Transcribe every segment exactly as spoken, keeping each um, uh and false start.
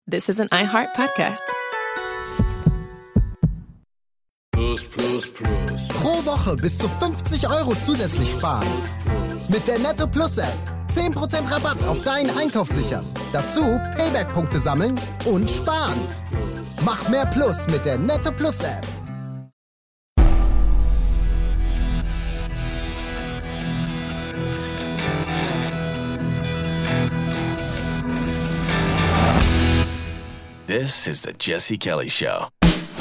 This is an iHeart podcast. Plus, plus, plus. Pro Woche bis zu fünfzig Euro zusätzlich sparen. Mit der Netto Plus App. zehn Prozent Rabatt auf deinen Einkauf sichern. Dazu Payback-Punkte sammeln und sparen. Mach mehr Plus mit der Netto Plus App. This is the Jesse Kelly Show.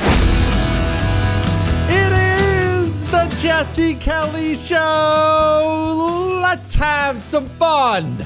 It is the Jesse Kelly Show. Let's have some fun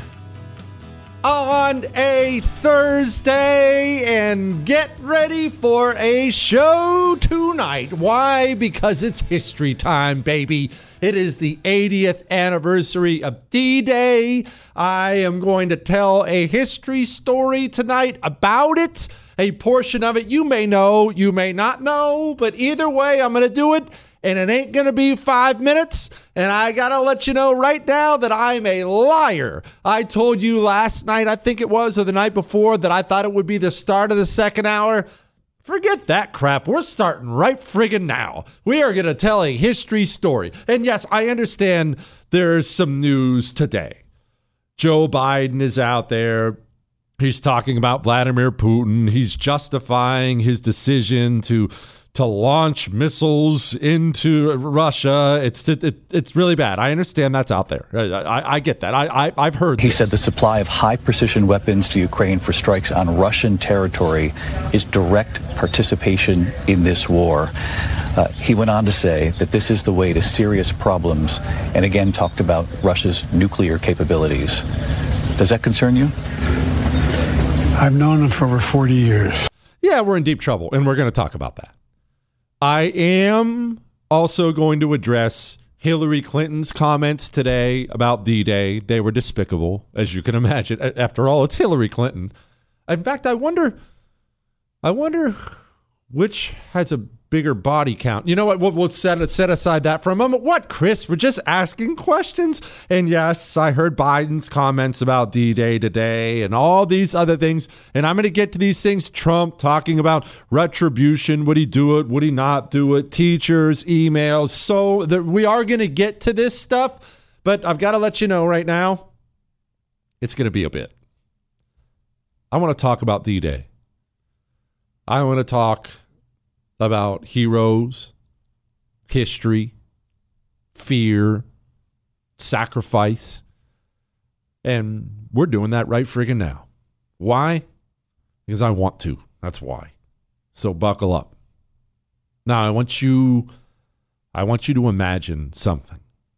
on a Thursday and get ready for a show tonight. Why? Because it's history time, baby. It is the eightieth anniversary of D-Day. I am going to tell a history story tonight about it. A portion of it you may know, you may not know, but either way, I'm going to do it, and it ain't going to be five minutes, and I got to let you know right now that I'm a liar. I told you last night, I think it was, or the night before, that I thought it would be the start of the second hour. Forget that crap. We're starting right friggin' now. We are going to tell a history story. And yes, I understand there's some news today. Joe Biden is out there. He's talking about Vladimir Putin. He's justifying his decision to to launch missiles into Russia. It's it, it, it's really bad. I understand that's out there. I, I, I get that. I, I, I've heard He this. said the supply of high-precision weapons to Ukraine for strikes on Russian territory is direct participation in this war. Uh, he went on to say that this is the way to serious problems, and again talked about Russia's nuclear capabilities. Does that concern you? I've known him for over forty years. Yeah, we're in deep trouble, and we're going to talk about that. I am also going to address Hillary Clinton's comments today about D-Day. They were despicable, as you can imagine. After all, it's Hillary Clinton. In fact, I wonder, I wonder which has a bigger body count. You know what? We'll, we'll set set aside that for a moment. What, Chris? We're just asking questions. And yes, I heard Biden's comments about D-Day today and all these other things. And I'm going to get to these things. Trump talking about retribution. Would he do it? Would he not do it? Teachers, emails. So that we are going to get to this stuff. But I've got to let you know right now, it's going to be a bit. I want to talk about D-Day. I want to talk about heroes, history, fear, sacrifice. And we're doing that right friggin' now. Why? Because I want to. That's why. So buckle up. Now I want you I want you to imagine something.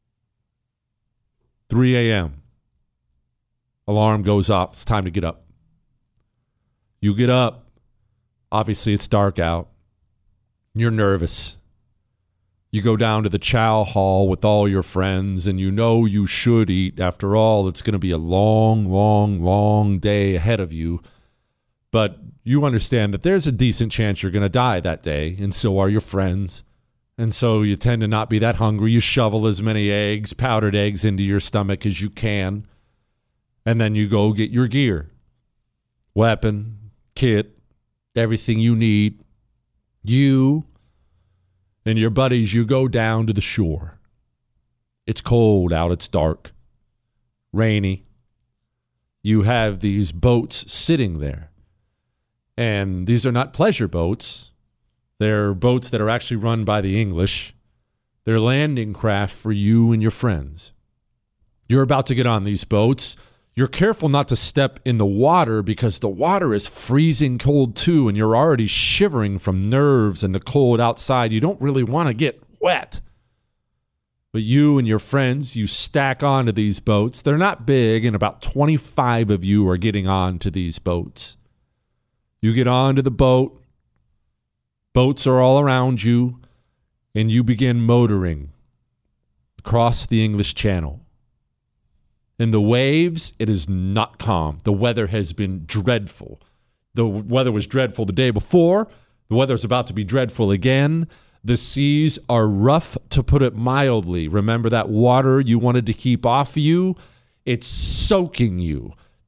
three a.m. Alarm goes off. It's time to get up. You get up. Obviously it's dark out. You're nervous. You go down to the chow hall with all your friends, and you know you should eat. After all, it's going to be a long, long, long day ahead of you. But you understand that there's a decent chance you're going to die that day, and so are your friends. And so you tend to not be that hungry. You shovel as many eggs, powdered eggs, into your stomach as you can. And then you go get your gear. Weapon, kit, everything you need. You and your buddies, you go down to the shore. It's cold out. It's dark, rainy. You have these boats sitting there. And these are not pleasure boats. They're boats that are actually run by the English. They're landing craft for you and your friends. You're about to get on these boats. You're careful not to step in the water because the water is freezing cold too, and you're already shivering from nerves and the cold outside. You don't really want to get wet. But you and your friends, you stack onto these boats. They're not big, and about twenty-five of you are getting onto these boats. You get onto the boat. Boats are all around you, and you begin motoring across the English Channel. In the waves, it is not calm. The weather has been dreadful. The weather was dreadful the day before. The weather's about to be dreadful again. The seas are rough, to put it mildly. Remember that water you wanted to keep off you? It's soaking you. The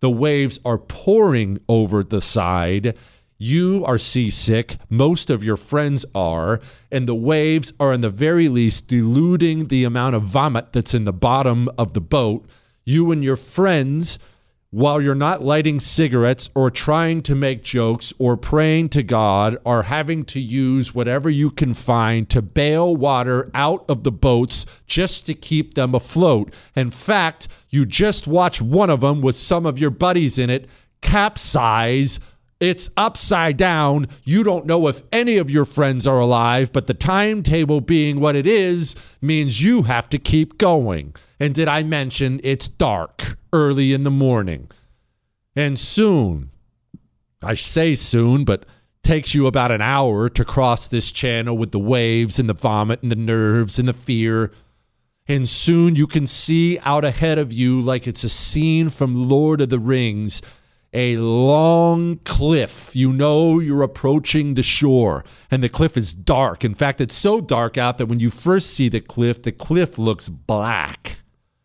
The waves are pouring over the side. You are seasick. Most of your friends are. And the waves are, in the very least, diluting the amount of vomit that's in the bottom of the boat. You and your friends, while you're not lighting cigarettes or trying to make jokes or praying to God, are having to use whatever you can find to bail water out of the boats just to keep them afloat. In fact, you just watched one of them with some of your buddies in it capsize. It's upside down. You don't know if any of your friends are alive, but the timetable being what it is means you have to keep going. And did I mention it's dark early in the morning? And soon, I say soon, but takes you about an hour to cross this channel with the waves and the vomit and the nerves and the fear. And soon you can see out ahead of you, like it's a scene from Lord of the Rings, a long cliff. You know you're approaching the shore, and the cliff is dark. In fact, it's so dark out that when you first see the cliff, the cliff looks black.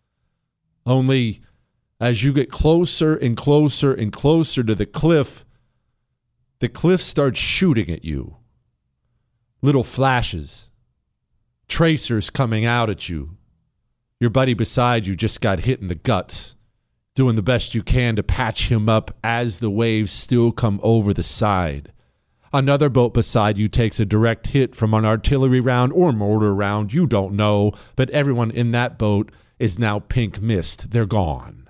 Only as you get closer and closer and closer to the cliff, the cliff starts shooting at you. Little flashes, tracers coming out at you. Your buddy beside you just got hit in the guts, doing the best you can to patch him up as the waves still come over the side. Another boat beside you takes a direct hit from an artillery round or mortar round, you don't know, but everyone in that boat is now pink mist. They're gone.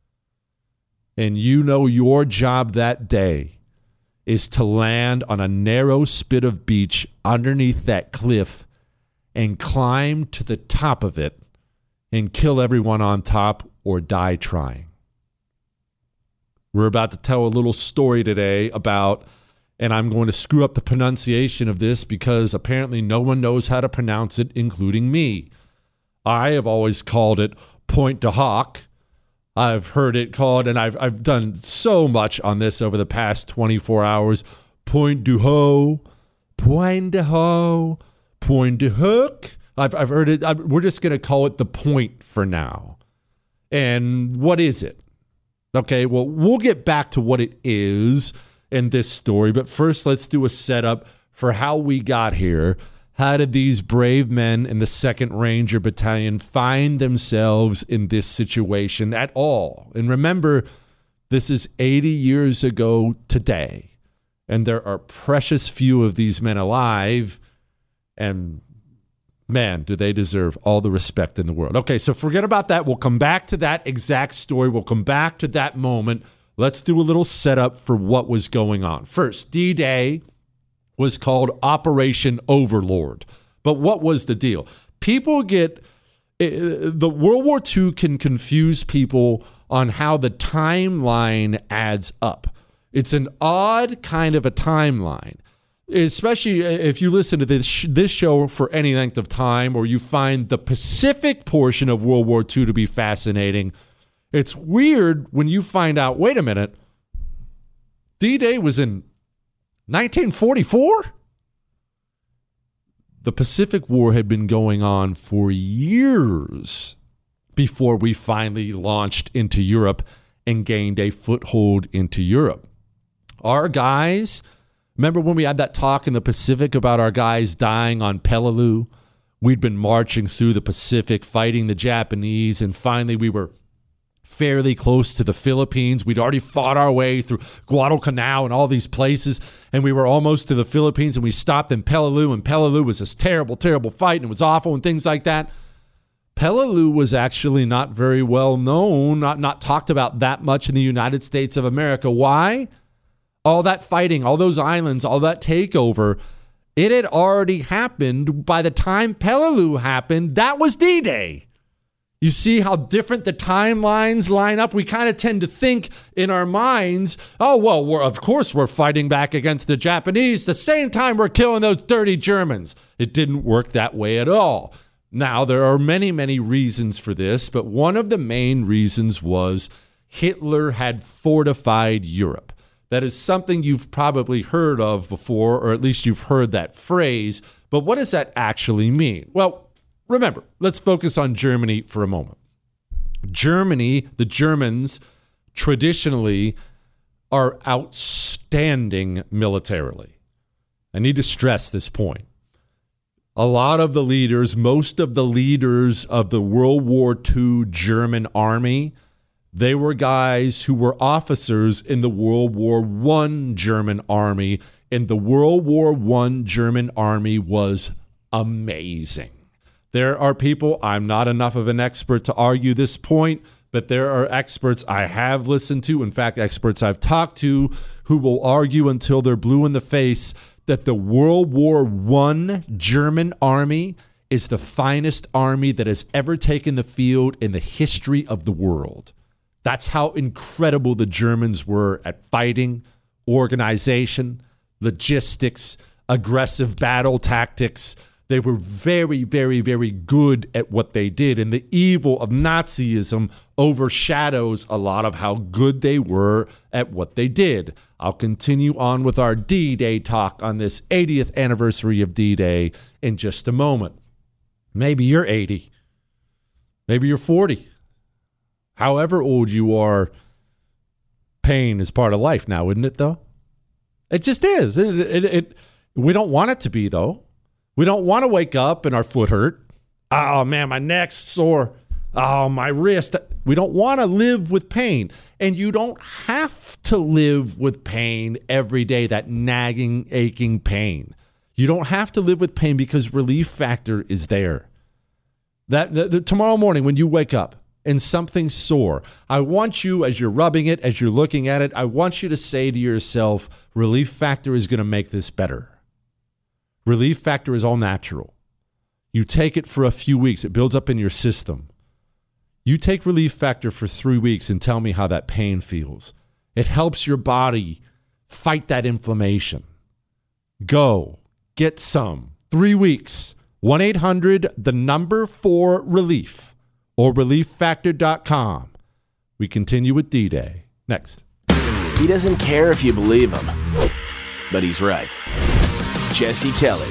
And you know your job that day is to land on a narrow spit of beach underneath that cliff and climb to the top of it and kill everyone on top or die trying. We're about to tell a little story today about, and I'm going to screw up the pronunciation of this because apparently no one knows how to pronounce it, including me. I have always called it Pointe du Hoc. I've heard it called, and I've I've done so much on this over the past twenty-four hours. Pointe du Hoc, Pointe du Hoc, Pointe du Hoc. I've I've heard it. I, we're just going to call it the Point for now. And what is it? Okay, well, we'll get back to what it is in this story, but first let's do a setup for how we got here. How did these brave men in the second Ranger Battalion find themselves in this situation at all? And remember, this is eighty years ago today, and there are precious few of these men alive, and man, do they deserve all the respect in the world. Okay, so forget about that. We'll come back to that exact story. We'll come back to that moment. Let's do a little setup for what was going on. First, D-Day was called Operation Overlord. But what was the deal? People get... The World War Two can confuse people on how the timeline adds up. It's an odd kind of a timeline. Especially if you listen to this this show for any length of time, or you find the Pacific portion of World War Two to be fascinating, it's weird when you find out, wait a minute, D-Day was in nineteen forty-four? The Pacific War had been going on for years before we finally launched into Europe and gained a foothold into Europe. Our guys... Remember when we had that talk in the Pacific about our guys dying on Peleliu? We'd been marching through the Pacific, fighting the Japanese, and finally we were fairly close to the Philippines. We'd already fought our way through Guadalcanal and all these places, and we were almost to the Philippines, and we stopped in Peleliu, and Peleliu was this terrible, terrible fight, and it was awful and things like that. Peleliu was actually not very well known, not, not talked about that much in the United States of America. Why? All that fighting, all those islands, all that takeover, it had already happened. By the time Peleliu happened, that was D-Day. You see how different the timelines line up? We kind of tend to think in our minds, oh, well, we're, of course we're fighting back against the Japanese. The same time we're killing those dirty Germans. It didn't work that way at all. Now, there are many, many reasons for this, but one of the main reasons was Hitler had fortified Europe. That is something you've probably heard of before, or at least you've heard that phrase. But what does that actually mean? Well, remember, let's focus on Germany for a moment. Germany, the Germans, traditionally are outstanding militarily. I need to stress this point. A lot of the leaders, most of the leaders of the World War Two German army, they were guys who were officers in the World War One German army, and the World War One German army was amazing. There are people, I'm not enough of an expert to argue this point, but there are experts I have listened to, in fact, experts I've talked to, who will argue until they're blue in the face that the World War One German army is the finest army that has ever taken the field in the history of the world. That's how incredible the Germans were at fighting, organization, logistics, aggressive battle tactics. They were very, very, very good at what they did. And the evil of Nazism overshadows a lot of how good they were at what they did. I'll continue on with our D-Day talk on this eightieth anniversary of D-Day in just a moment. Maybe you're eighty. Maybe you're forty. However old you are, pain is part of life now, isn't it, though? It just is. It, it, it, we don't want it to be, though. We don't want to wake up and our foot hurt. Oh, man, my neck's sore. Oh, my wrist. We don't want to live with pain. And you don't have to live with pain every day, that nagging, aching pain. You don't have to live with pain because Relief Factor is there. That the, the, tomorrow morning when you wake up and something's sore, I want you, as you're rubbing it, as you're looking at it, I want you to say to yourself, Relief Factor is going to make this better. Relief Factor is all natural. You take it for a few weeks. It builds up in your system. You take Relief Factor for three weeks and tell me how that pain feels. It helps your body fight that inflammation. Go. Get some. Three weeks. one eight hundred, the number four relief, or relief factor dot com. We continue with D-Day. Next. He doesn't care if you believe him, but he's right. Jesse Kelly.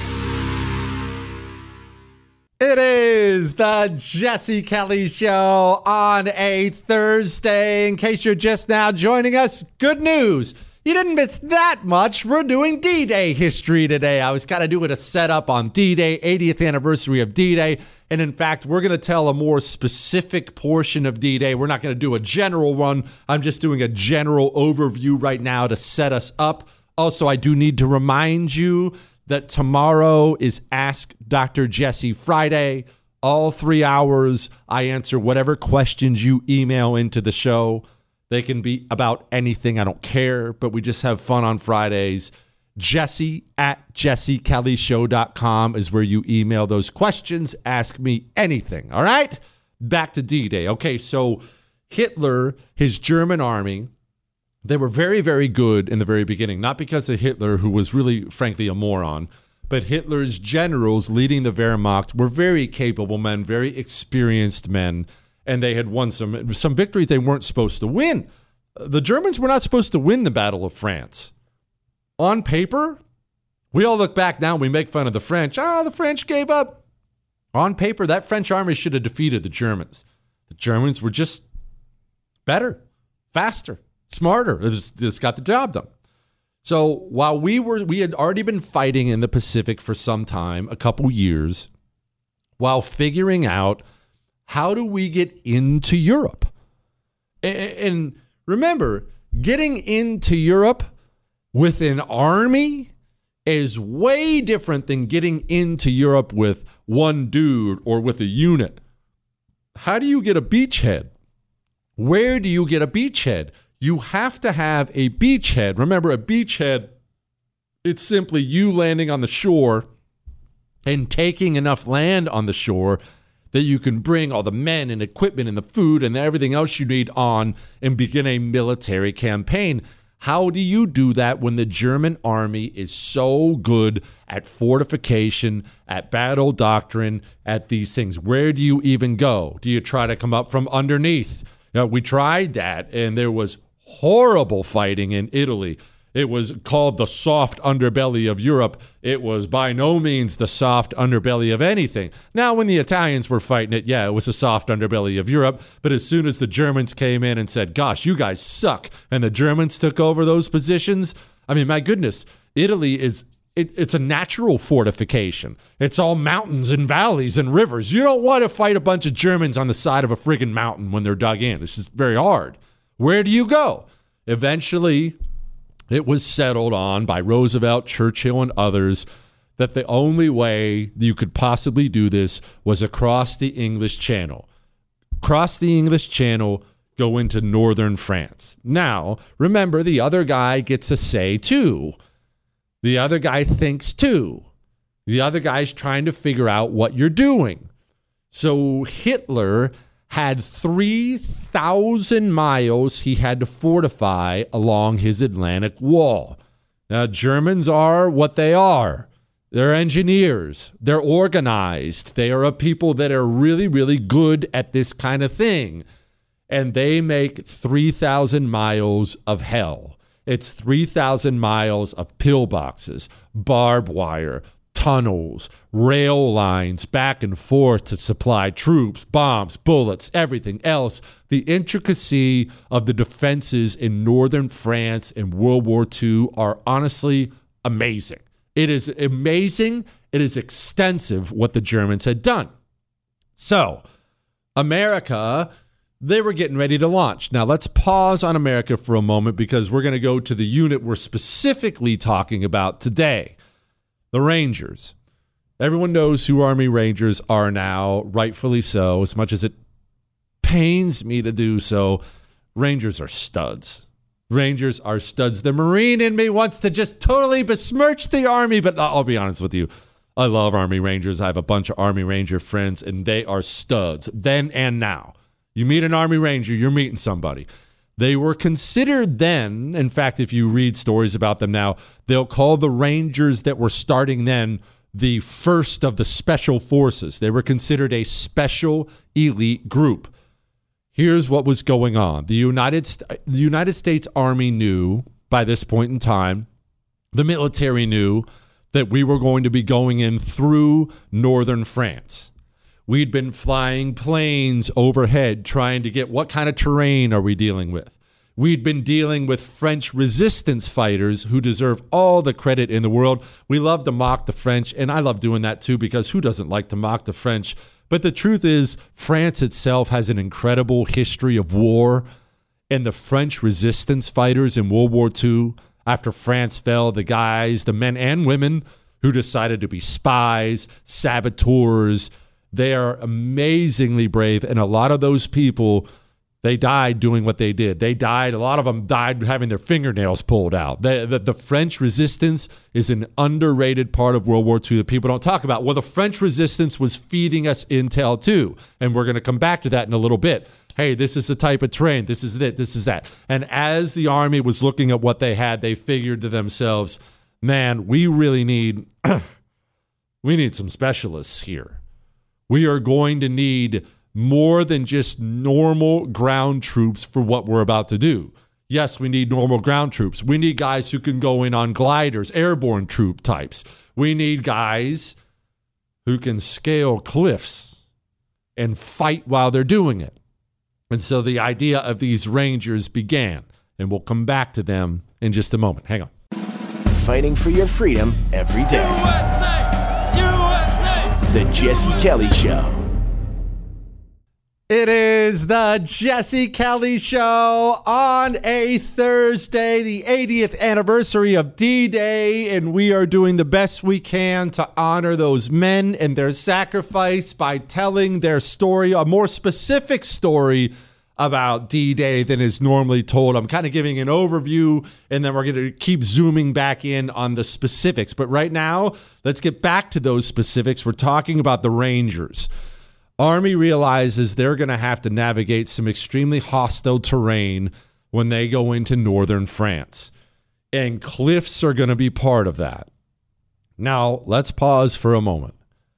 It is the Jesse Kelly Show on a Thursday. In case you're just now joining us, good news. You didn't miss that much. We're doing D-Day history today. I was kind of doing a setup on D-Day, eightieth anniversary of D-Day. And in fact, we're going to tell a more specific portion of D-Day. We're not going to do a general one. I'm just doing a general overview right now to set us up. Also, I do need to remind you that tomorrow is Ask Doctor Jesse Friday. All three hours, I answer whatever questions you email into the show. They can be about anything. I don't care, but we just have fun on Fridays. Jesse at jesse kelly show dot com is where you email those questions. Ask me anything, all right? Back to D-Day. Okay, so Hitler, his German army, they were very, very good in the very beginning. Not because of Hitler, who was really, frankly, a moron, but Hitler's generals leading the Wehrmacht were very capable men, very experienced men, and they had won some some victories they weren't supposed to win. The Germans were not supposed to win the Battle of France. On paper, we all look back now and we make fun of the French. Ah, oh, the French gave up. On paper, that French army should have defeated the Germans. The Germans were just better, faster, smarter. They just, just got the job done. So while we were, we had already been fighting in the Pacific for some time, a couple years, while figuring out how do we get into Europe? And remember, getting into Europe with an army is way different than getting into Europe with one dude or with a unit. How do you get a beachhead? Where do you get a beachhead? You have to have a beachhead. Remember, a beachhead, it's simply you landing on the shore and taking enough land on the shore that you can bring all the men and equipment and the food and everything else you need on and begin a military campaign. How do you do that when the German army is so good at fortification, at battle doctrine, at these things? Where do you even go? Do you try to come up from underneath? You know, we tried that, and there was horrible fighting in Italy. It was called the soft underbelly of Europe. It was by no means the soft underbelly of anything. Now, when the Italians were fighting it, yeah, it was a soft underbelly of Europe. But as soon as the Germans came in and said, gosh, you guys suck, and the Germans took over those positions, I mean, my goodness, Italy is... It, it's a natural fortification. It's all mountains and valleys and rivers. You don't want to fight a bunch of Germans on the side of a friggin' mountain when they're dug in. It's just very hard. Where do you go? Eventually, it was settled on by Roosevelt, Churchill, and others that the only way you could possibly do this was across the English Channel. Cross the English Channel, go into northern France. Now, remember, the other guy gets a say too. The other guy thinks too. The other guy's trying to figure out what you're doing. So Hitler had three thousand miles he had to fortify along his Atlantic wall. Now, Germans are what they are. They're engineers. They're organized. They are a people that are really, really good at this kind of thing. And they make three thousand miles of hell. It's three thousand miles of pillboxes, barbed wire, tunnels, rail lines back and forth to supply troops, bombs, bullets, everything else. The intricacy of the defenses in northern France in World War Two are honestly amazing. It is amazing. It is extensive what the Germans had done. So, America... they were getting ready to launch. Now, let's pause on America for a moment because we're going to go to the unit we're specifically talking about today, the Rangers. Everyone knows who Army Rangers are now, rightfully so, as much as it pains me to do so. Rangers are studs. Rangers are studs. The Marine in me wants to just totally besmirch the Army, but I'll be honest with you. I love Army Rangers. I have a bunch of Army Ranger friends, and they are studs, then and now. You meet an Army Ranger, you're meeting somebody. They were considered then, in fact, if you read stories about them now, they'll call the Rangers that were starting then the first of the special forces. They were considered a special elite group. Here's what was going on. The United, St- the United States Army knew by this point in time, the military knew that we were going to be going in through northern France. We'd been flying planes overhead trying to get what kind of terrain are we dealing with. We'd been dealing with French resistance fighters who deserve all the credit in the world. We love to mock the French, and I love doing that too because who doesn't like to mock the French? But the truth is, France itself has an incredible history of war, and the French resistance fighters in World War Two, after France fell, the guys, the men and women who decided to be spies, saboteurs, they are amazingly brave, and a lot of those people, they died doing what they did. They died, a lot of them died having their fingernails pulled out. The, the, the French resistance is an underrated part of World War Two that people don't talk about. Well, the French resistance was feeding us intel too, and we're going to come back to that in a little bit. Hey, this is the type of terrain, this is it, this is that. And as the Army was looking at what they had, they figured to themselves, man, we really need, we need some specialists here. We are going to need more than just normal ground troops for what we're about to do. Yes, we need normal ground troops. We need guys who can go in on gliders, airborne troop types. We need guys who can scale cliffs and fight while they're doing it. And so the idea of these Rangers began, and we'll come back to them in just a moment. Hang on. Fighting for your freedom every day. U S A! U S A! The Jesse Kelly Show. It is the Jesse Kelly Show on a Thursday, the eightieth anniversary of D-Day, and we are doing the best we can to honor those men and their sacrifice by telling their story, a more specific story about D-Day than is normally told. I'm kind of giving an overview, and then we're going to keep zooming back in on the specifics. But right now, let's get back to those specifics. We're talking about the Rangers. Army realizes they're going to have to navigate some extremely hostile terrain when they go into northern France. And cliffs are going to be part of that. Now, let's pause for a moment.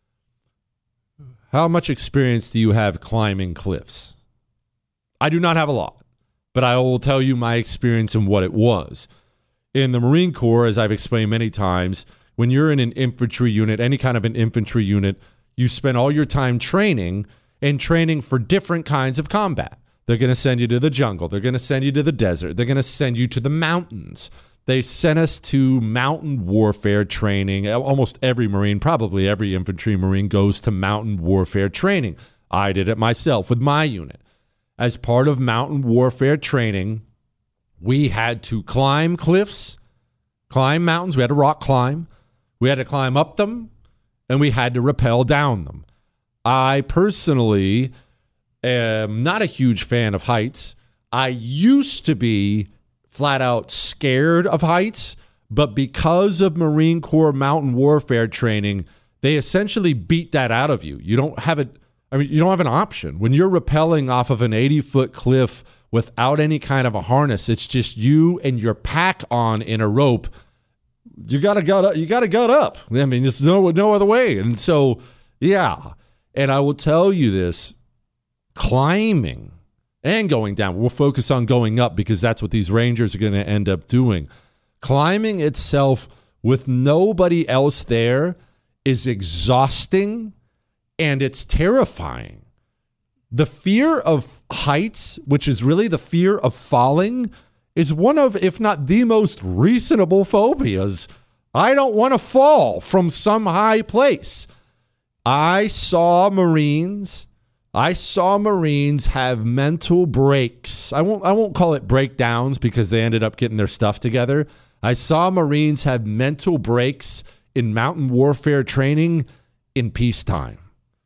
How much experience do you have climbing cliffs? I do not have a lot, but I will tell you my experience and what it was. in the Marine Corps, as I've explained many times, when you're in an infantry unit, any kind of an infantry unit, you spend all your time training and training for different kinds of combat. They're going to send you to the jungle. They're going to send you to the desert. They're going to send you to the mountains. They sent us to mountain warfare training. Almost every Marine, probably every infantry Marine goes to mountain warfare training. I did it myself with my unit. As part of mountain warfare training, we had to climb cliffs, climb mountains. We had to rock climb. We had to climb up them, and we had to rappel down them. I personally am not a huge fan of heights. I used to be flat out scared of heights, but because of Marine Corps mountain warfare training, they essentially beat that out of you. You don't have it. I mean, you don't have an option. When you're rappelling off of an eighty-foot cliff without any kind of a harness, it's just you and your pack on in a rope. You gotta gut up. You gotta gut up. I mean, there's no no other way. And so, yeah. And I will tell you this: climbing and going down. We'll focus on going up because that's what these Rangers are going to end up doing. Climbing itself with nobody else there is exhausting and it's terrifying. The fear of heights, which is really the fear of falling, is one of, if not the most reasonable phobias. I don't want to fall from some high place. I saw Marines, I saw Marines have mental breaks. I won't, I won't call it breakdowns because they ended up getting their stuff together. I saw Marines have mental breaks in mountain warfare training in peacetime.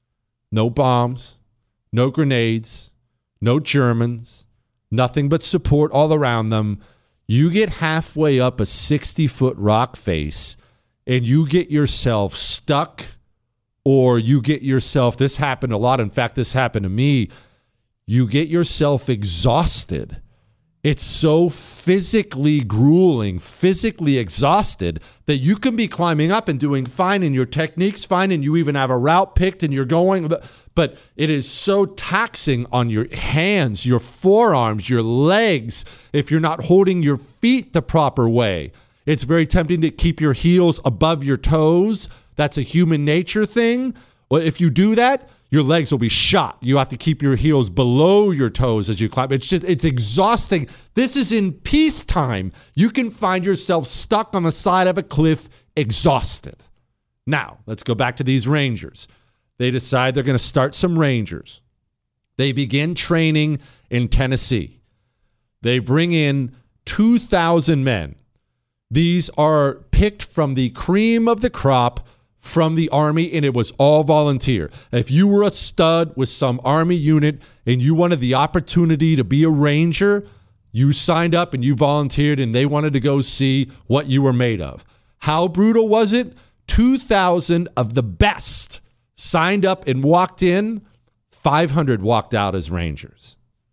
No bombs, no grenades, no Germans, nothing but support all around them. You get halfway up a sixty-foot rock face and you get yourself stuck, or you get yourself, this happened a lot. In fact, this happened to me. You get yourself exhausted. It's so physically grueling, physically exhausted that you can be climbing up and doing fine and your technique's fine and you even have a route picked and you're going, but it is so taxing on your hands, your forearms, your legs, if you're not holding your feet the proper way. It's very tempting to keep your heels above your toes. That's a human nature thing. Well, if you do that, your legs will be shot. You have to keep your heels below your toes as you climb. It's just, it's exhausting. This is in peacetime. You can find yourself stuck on the side of a cliff, exhausted. Now, let's go back to these Rangers. They decide they're going to start some Rangers. They begin training in Tennessee. They bring in two thousand men. These are picked from the cream of the crop from the Army, and it was all volunteer. If you were a stud with some Army unit and you wanted the opportunity to be a Ranger, you signed up and you volunteered, and they wanted to go see what you were made of. How brutal was it? two thousand of the best signed up and walked in. five hundred walked out as Rangers.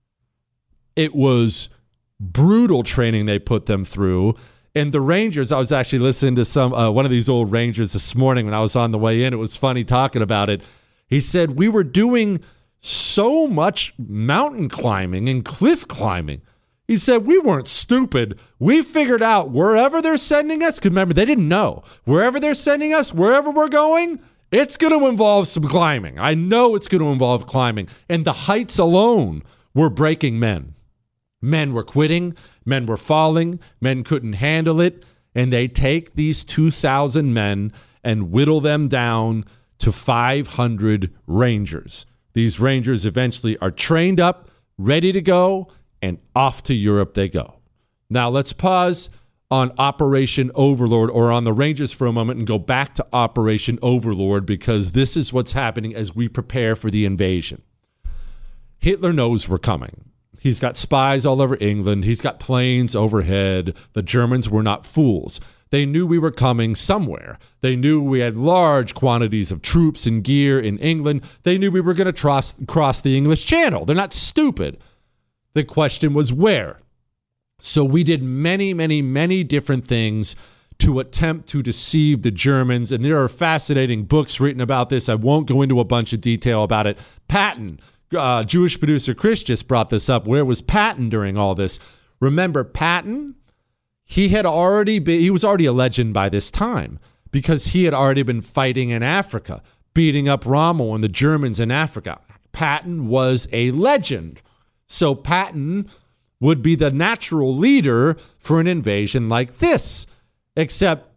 It was brutal training they put them through. And the Rangers, I was actually listening to some uh, one of these old Rangers this morning when I was on the way in. It was funny talking about it. He said, we were doing so much mountain climbing and cliff climbing. He said, we weren't stupid. We figured out wherever they're sending us, because remember, they didn't know. Wherever they're sending us, wherever we're going, it's going to involve some climbing. I know it's going to involve climbing. And the heights alone were breaking men. Men were quitting. Men were falling. Men couldn't handle it. And they take these two thousand men and whittle them down to five hundred Rangers. These Rangers eventually are trained up, ready to go, and off to Europe they go. Now let's pause on Operation Overlord, or on the Rangers for a moment, and go back to Operation Overlord, because this is what's happening as we prepare for the invasion. Hitler knows we're coming. He's got spies all over England. He's got planes overhead. The Germans were not fools. They knew we were coming somewhere. They knew we had large quantities of troops and gear in England. They knew we were going to cross, cross the English Channel. They're not stupid. The question was where. So we did many, many, many different things to attempt to deceive the Germans. And there are fascinating books written about this. I won't go into a bunch of detail about it. Patton, Uh, Jewish producer Chris just brought this up. Where was Patton during all this? Remember, Patton, he had already been, he was already a legend by this time because he had already been fighting in Africa, beating up Rommel and the Germans in Africa. Patton was a legend. So Patton would be the natural leader for an invasion like this, except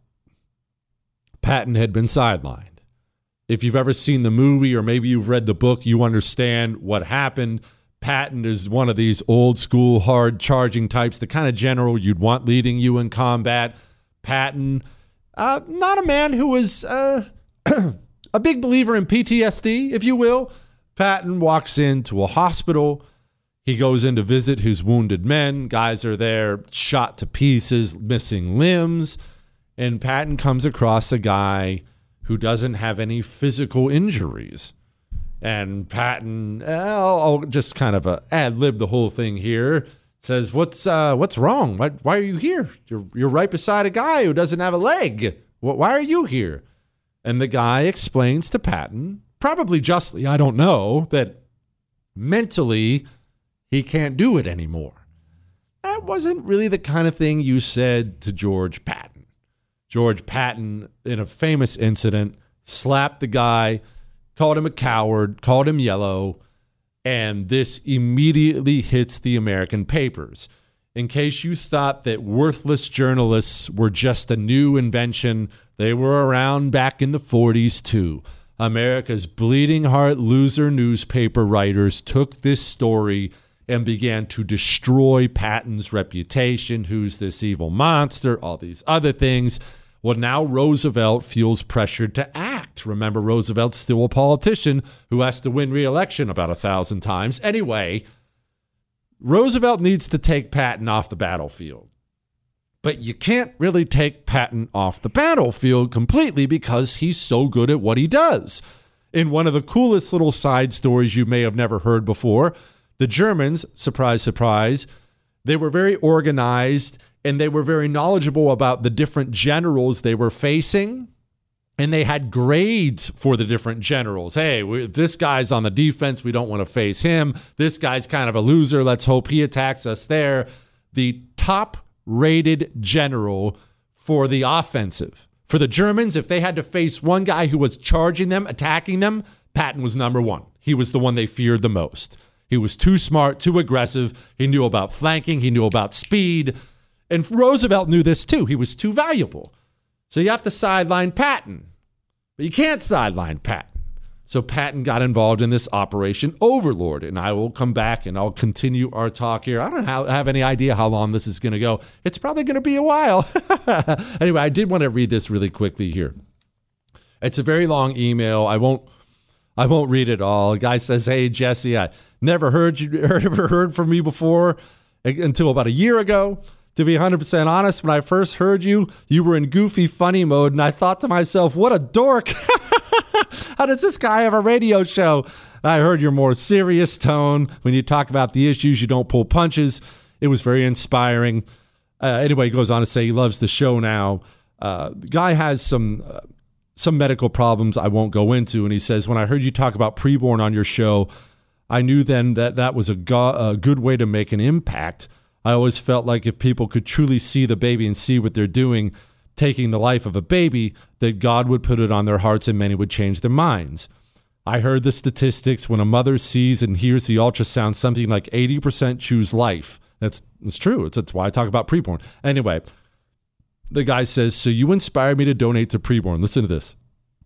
Patton had been sidelined. If you've ever seen the movie or maybe you've read the book, you understand what happened. Patton is one of these old school, hard charging types, the kind of general you'd want leading you in combat. Patton, uh, not a man who was uh, a big believer in P T S D, if you will. Patton walks into a hospital. He goes in to visit his wounded men. Guys are there, shot to pieces, missing limbs. And Patton comes across a guy who doesn't have any physical injuries. And Patton, I'll, I'll just kind of uh, ad-lib the whole thing here, says, what's uh, what's wrong? Why, why are you here? You're, you're right beside a guy who doesn't have a leg. Why are you here? And the guy explains to Patton, probably justly, I don't know, that mentally he can't do it anymore. That wasn't really the kind of thing you said to George Patton. George Patton, in a famous incident, slapped the guy, called him a coward, called him yellow, and this immediately hits the American papers. In case you thought that worthless journalists were just a new invention, they were around back in the forties too. America's bleeding heart loser newspaper writers took this story and began to destroy Patton's reputation. Who's this evil monster? All these other things. Well, now Roosevelt feels pressured to act. Remember, Roosevelt's still a politician who has to win re-election about a thousand times. Anyway, Roosevelt needs to take Patton off the battlefield. But you can't really take Patton off the battlefield completely because he's so good at what he does. In one of the coolest little side stories you may have never heard before, the Germans, surprise, surprise, they were very organized and they were very knowledgeable about the different generals they were facing. And they had grades for the different generals. Hey, we, this guy's on the defense. We don't want to face him. This guy's kind of a loser. Let's hope he attacks us there. The top-rated general for the offensive. For the Germans, if they had to face one guy who was charging them, attacking them, Patton was number one. He was the one they feared the most. He was too smart, too aggressive. He knew about flanking. He knew about speed. And Roosevelt knew this too. He was too valuable. So you have to sideline Patton. But you can't sideline Patton. So Patton got involved in this Operation Overlord. And I will come back and I'll continue our talk here. I don't have any idea how long this is going to go. It's probably going to be a while. Anyway, I did want to read this really quickly here. It's a very long email. I won't I won't read it all. A guy says, hey, Jesse, I never heard you ever heard from me before until about a year ago. To be one hundred percent honest, when I first heard you, you were in goofy, funny mode, and I thought to myself, what a dork. How does this guy have a radio show? I heard your more serious tone. When you talk about the issues, you don't pull punches. It was very inspiring. Uh, anyway, he goes on to say he loves the show now. Uh, the guy has some uh, some medical problems I won't go into, and he says, when I heard you talk about preborn on your show, I knew then that that was a, go- a good way to make an impact. I always felt like if people could truly see the baby and see what they're doing, taking the life of a baby, that God would put it on their hearts and many would change their minds. I heard the statistics. When a mother sees and hears the ultrasound, something like eighty percent choose life. That's, that's true. It's, that's why I talk about preborn. Anyway, the guy says, so you inspired me to donate to preborn. Listen to this.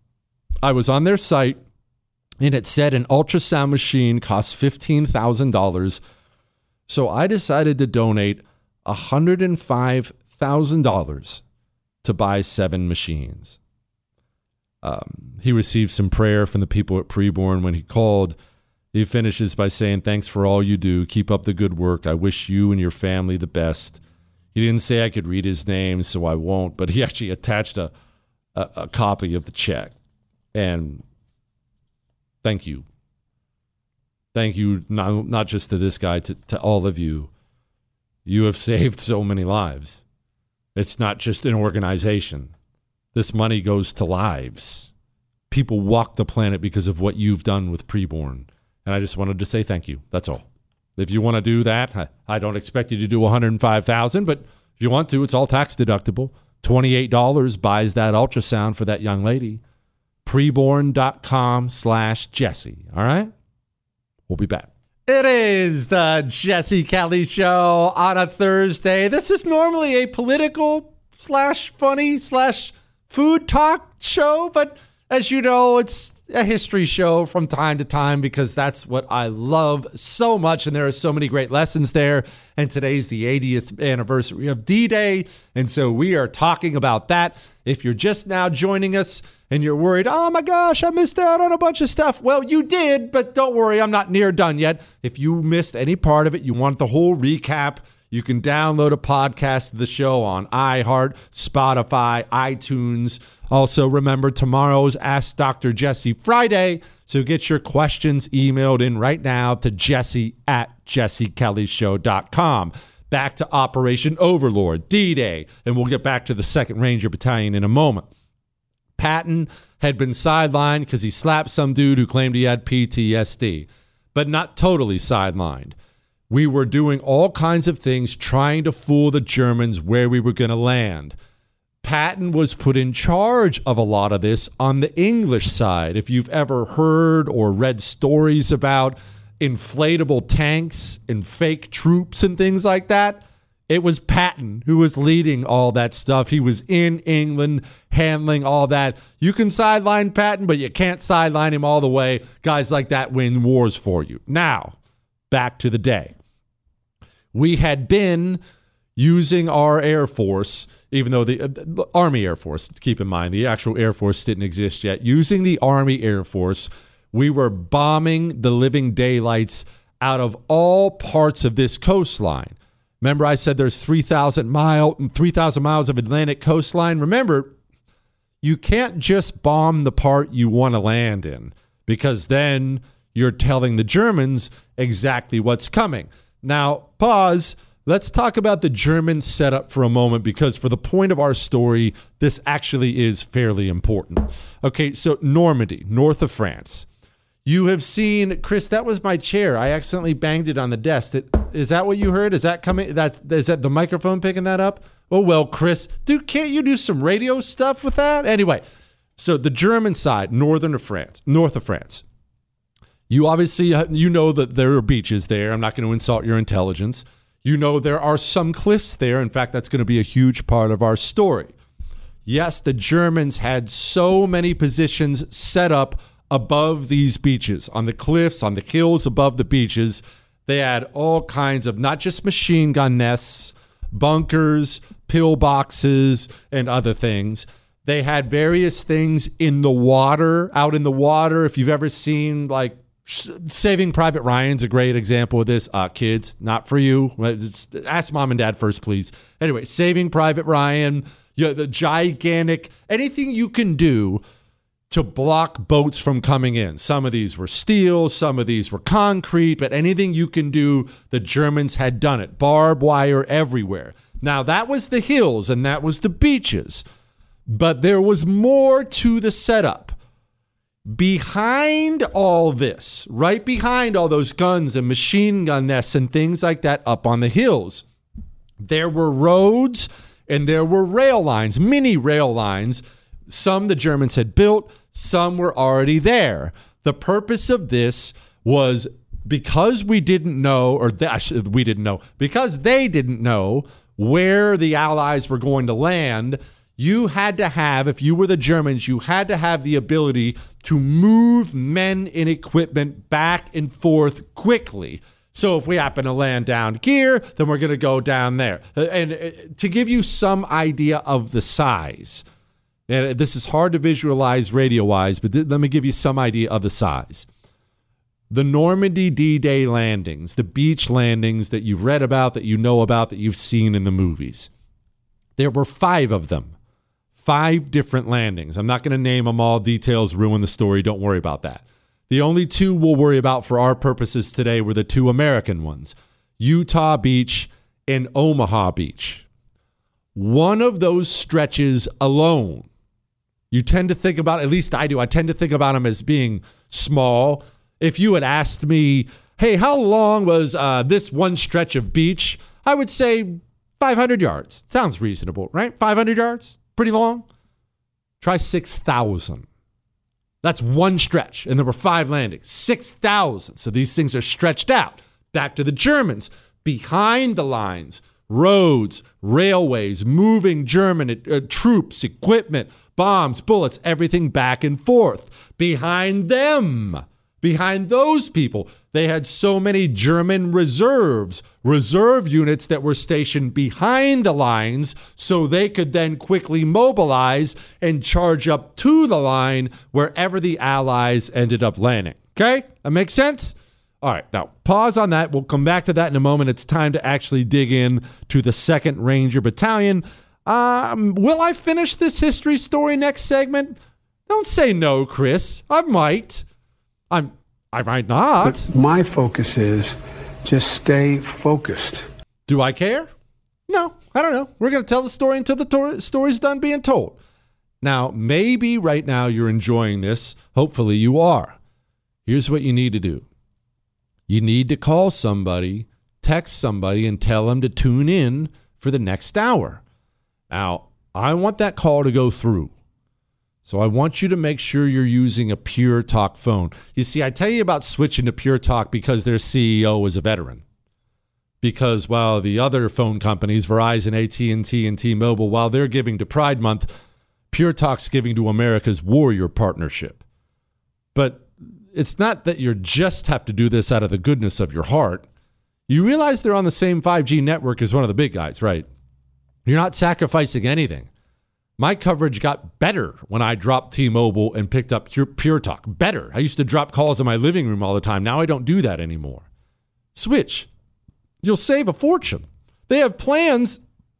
I was on their site and it said an ultrasound machine costs fifteen thousand dollars. So I decided to donate one hundred five thousand dollars to buy seven machines. Um, he received some prayer from the people at Preborn when he called. He finishes by saying, thanks for all you do. Keep up the good work. I wish you and your family the best. He didn't say I could read his name, so I won't, but he actually attached a, a, a copy of the check. And thank you. Thank you, not, not just to this guy, to, to all of you. You have saved so many lives. It's not just an organization. This money goes to lives. People walk the planet because of what you've done with Preborn. And I just wanted to say thank you. That's all. If you want to do that, I, I don't expect you to do one hundred five thousand dollars, but If you want to, it's all tax deductible. twenty-eight dollars buys that ultrasound for that young lady. Preborn.com slash Jesse. All right? We'll be back. It is the Jesse Kelly Show on a Thursday. This is normally a political slash funny slash food talk show, but as you know, it's a history show from time to time because that's what I love so much, and there are so many great lessons there. And today's the eightieth anniversary of D-Day, and so we are talking about that. If you're just now joining us and you're worried, oh my gosh, I missed out on a bunch of stuff. Well, you did, but don't worry, I'm not near done yet. If you missed any part of it, you want the whole recap, you can download a podcast of the show on iHeart, Spotify, iTunes. Also, remember, tomorrow's Ask Doctor Jesse Friday, so get your questions emailed in right now to jesse at jesse kelly show dot com. Back to Operation Overlord, D-Day, and we'll get back to the second Ranger Battalion in a moment. Patton had been sidelined because he slapped some dude who claimed he had P T S D, but not totally sidelined. We were doing all kinds of things trying to fool the Germans where we were going to land. Patton was put in charge of a lot of this on the English side. If you've ever heard or read stories about inflatable tanks and fake troops and things like that, it was Patton who was leading all that stuff. He was in England handling all that. You can sideline Patton, but you can't sideline him all the way. Guys like that win wars for you. Now, back to the day. We had been using our Air Force, even though the, uh, the Army Air Force, keep in mind, the actual Air Force didn't exist yet. Using the Army Air Force, we were bombing the living daylights out of all parts of this coastline. Remember I said there's three thousand mile, three thousand miles of Atlantic coastline? Remember, you can't just bomb the part you want to land in, because then you're telling the Germans exactly what's coming. Now, pause. Let's talk about the German setup for a moment, because for the point of our story, this actually is fairly important. Okay, so Normandy, north of France. You have seen, Chris, that was my chair. I accidentally banged it on the desk. Is that what you heard? Is that coming? That is that the microphone picking that up? Oh, well, Chris, dude, can't you do some radio stuff with that? Anyway, so the German side, northern of France, north of France. You obviously, you know that there are beaches there. I'm not going to insult your intelligence. You know there are some cliffs there. In fact, that's going to be a huge part of our story. Yes, the Germans had so many positions set up above these beaches, on the cliffs, on the hills above the beaches. They had all kinds of, not just machine gun nests, bunkers, pillboxes, and other things. They had various things in the water, out in the water. If you've ever seen, like, Saving Private Ryan's a great example of this. Uh, kids, not for you. It's, ask mom and dad first, please. Anyway, Saving Private Ryan, you know, the gigantic, anything you can do to block boats from coming in. Some of these were steel, some of these were concrete, but anything you can do, the Germans had done it. Barbed wire everywhere. Now, that was the hills and that was the beaches, but there was more to the setup. Behind all this, right behind all those guns and machine gun nests and things like that up on the hills, there were roads and there were rail lines, mini rail lines. Some the Germans had built, some were already there. The purpose of this was because we didn't know, or th- we didn't know, because they didn't know where the Allies were going to land. You had to have, if you were the Germans, you had to have the ability to move men and equipment back and forth quickly. So if we happen to land down here, then we're going to go down there. And to give you some idea of the size, and this is hard to visualize radio-wise, but th- let me give you some idea of the size. The Normandy D-Day landings, the beach landings that you've read about, that you know about, that you've seen in the movies. There were five of them. Five different landings. I'm not going to name them all. Details ruin the story. Don't worry about that. The only two we'll worry about for our purposes today were the two American ones, Utah Beach and Omaha Beach. One of those stretches alone, you tend to think about, at least I do, I tend to think about them as being small. If you had asked me, hey, how long was uh, this one stretch of beach? I would say five hundred yards. Sounds reasonable, right? five hundred yards? Pretty long. Try six thousand. That's one stretch, and there were five landings. six thousand. So these things are stretched out. Back to the Germans. Behind the lines, roads, railways, moving German uh, troops, equipment, bombs, bullets, everything back and forth. Behind them, behind those people, they had so many German reserves, reserve units that were stationed behind the lines so they could then quickly mobilize and charge up to the line wherever the Allies ended up landing. Okay? That makes sense? All right, now pause on that. We'll come back to that in a moment. It's time to actually dig in to the second Ranger Battalion. Um, will I finish this history story next segment? Don't say no, Chris. I might. I'm. I might not. But my focus is just stay focused. Do I care? No, I don't know. We're going to tell the story until the tor- story's done being told. Now, maybe right now you're enjoying this. Hopefully you are. Here's what you need to do. You need to call somebody, text somebody, and tell them to tune in for the next hour. Now, I want that call to go through. So I want you to make sure you're using a Pure Talk phone. You see, I tell you about switching to Pure Talk because their C E O was a veteran. Because while the other phone companies, Verizon, A T and T, and T-Mobile, while they're giving to Pride Month, Pure Talk's giving to America's Warrior Partnership. But it's not that you just have to do this out of the goodness of your heart. You realize they're on the same five G network as one of the big guys, right? You're not sacrificing anything. My coverage got better when I dropped T-Mobile and picked up Pure, Pure Talk. Better. I used to drop calls in my living room all the time. Now I don't do that anymore. Switch. You'll save a fortune. They have plans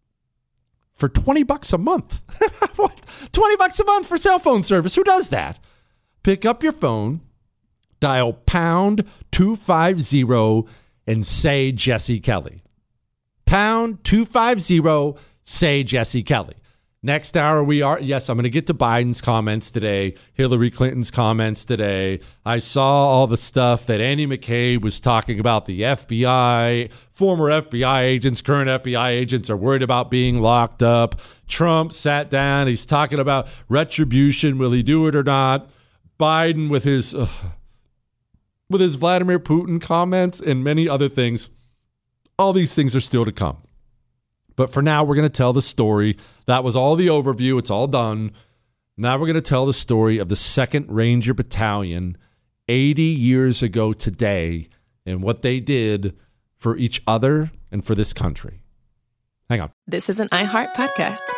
for twenty bucks a month. What? twenty bucks a month for cell phone service. Who does that? Pick up your phone, dial pound two fifty and say Jesse Kelly. Pound two fifty, say Jesse Kelly. Next hour, we are, yes, I'm going to get to Biden's comments today, Hillary Clinton's comments today. I saw all the stuff that Andy McCabe was talking about, the F B I, former F B I agents, current F B I agents are worried about being locked up. Trump sat down. He's talking about retribution. Will he do it or not? Biden with his, uh, with his Vladimir Putin comments and many other things. All these things are still to come. But for now, we're going to tell the story. That was all the overview. It's all done. Now we're going to tell the story of the second Ranger Battalion eighty years ago today and what they did for each other and for this country. Hang on. This is an iHeart podcast.